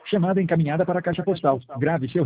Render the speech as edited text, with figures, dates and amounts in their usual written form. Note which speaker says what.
Speaker 1: Chamada encaminhada para a caixa postal. Grave seu